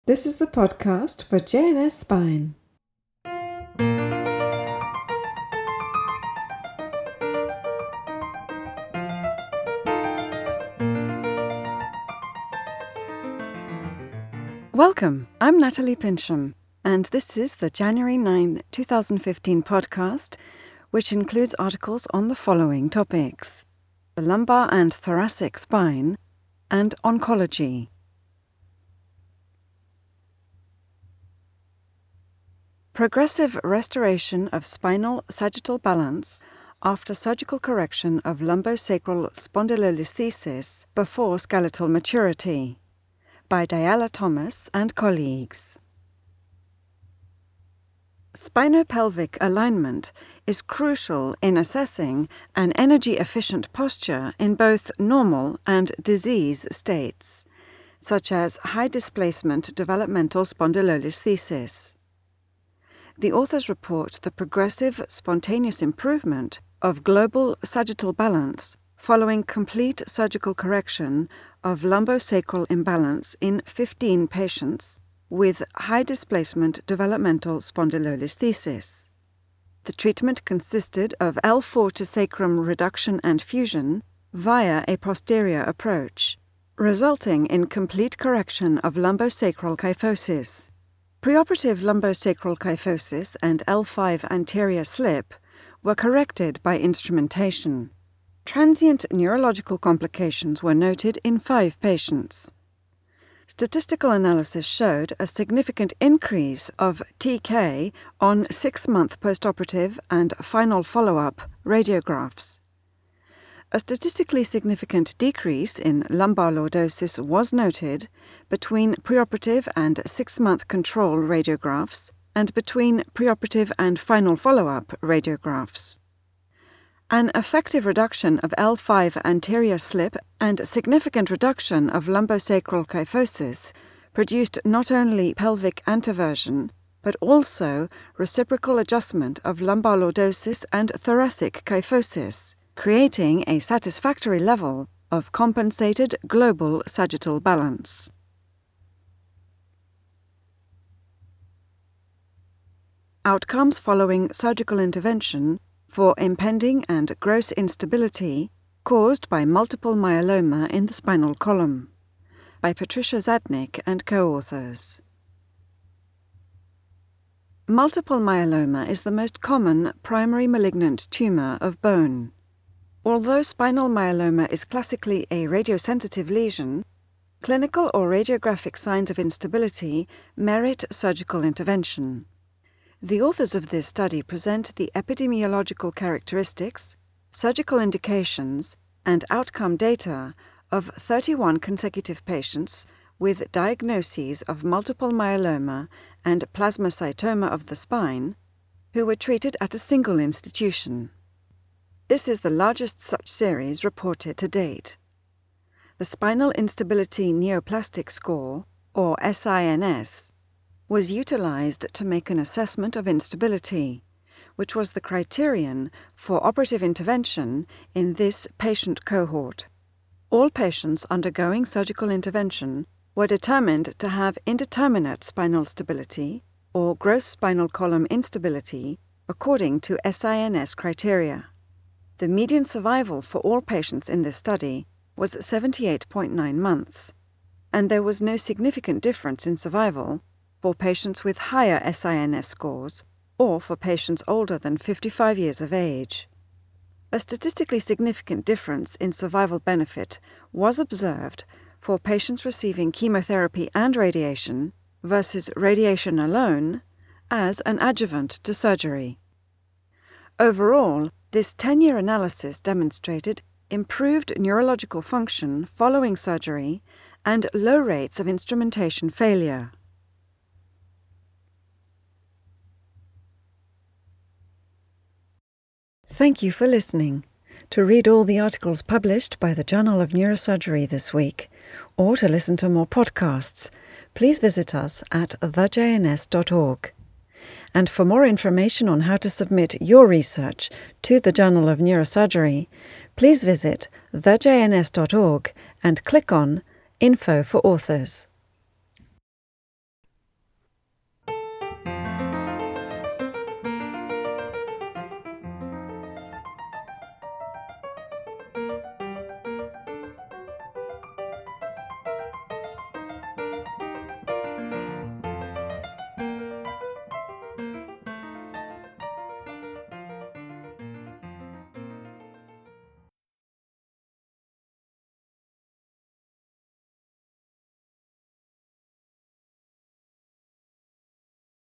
This is the podcast for JNS Spine. Welcome, I'm Natalie Pincham, and this is the January 9, 2015 podcast, which includes articles on the following topics: the lumbar and thoracic spine, and oncology. Progressive restoration of spinal sagittal balance after surgical correction of lumbosacral spondylolisthesis before skeletal maturity, by Diala Thomas and colleagues. Spinopelvic alignment is crucial in assessing an energy-efficient posture in both normal and disease states, such as high-displacement developmental spondylolisthesis. The authors report the progressive spontaneous improvement of global sagittal balance following complete surgical correction of lumbosacral imbalance in 15 patients with high-displacement developmental spondylolisthesis. The treatment consisted of L4 to sacrum reduction and fusion via a posterior approach, resulting in complete correction of lumbosacral kyphosis. Preoperative lumbosacral kyphosis and L5 anterior slip were corrected by instrumentation. Transient neurological complications were noted in 5 patients. Statistical analysis showed a significant increase of TK on 6-month postoperative and final follow-up radiographs. A statistically significant decrease in lumbar lordosis was noted between preoperative and 6-month control radiographs and between preoperative and final follow-up radiographs. An effective reduction of L5 anterior slip and significant reduction of lumbosacral kyphosis produced not only pelvic anteversion, but also reciprocal adjustment of lumbar lordosis and thoracic kyphosis, creating a satisfactory level of compensated global sagittal balance. Outcomes following surgical intervention for impending and gross instability caused by multiple myeloma in the spinal column, by Patricia Zadnik and co-authors. Multiple myeloma is the most common primary malignant tumor of bone. Although spinal myeloma is classically a radiosensitive lesion, clinical or radiographic signs of instability merit surgical intervention. The authors of this study present the epidemiological characteristics, surgical indications, and outcome data of 31 consecutive patients with diagnoses of multiple myeloma and plasmacytoma of the spine who were treated at a single institution. This is the largest such series reported to date. The Spinal Instability Neoplastic Score, or SINS, was utilized to make an assessment of instability, which was the criterion for operative intervention in this patient cohort. All patients undergoing surgical intervention were determined to have indeterminate spinal stability or gross spinal column instability according to SINS criteria. The median survival for all patients in this study was 78.9 months, and there was no significant difference in survival for patients with higher SINS scores or for patients older than 55 years of age. A statistically significant difference in survival benefit was observed for patients receiving chemotherapy and radiation versus radiation alone as an adjuvant to surgery. Overall, this 10-year analysis demonstrated improved neurological function following surgery and low rates of instrumentation failure. Thank you for listening. To read all the articles published by the Journal of Neurosurgery this week, or to listen to more podcasts, please visit us at thejns.org. And for more information on how to submit your research to the Journal of Neurosurgery, please visit thejns.org and click on Info for Authors.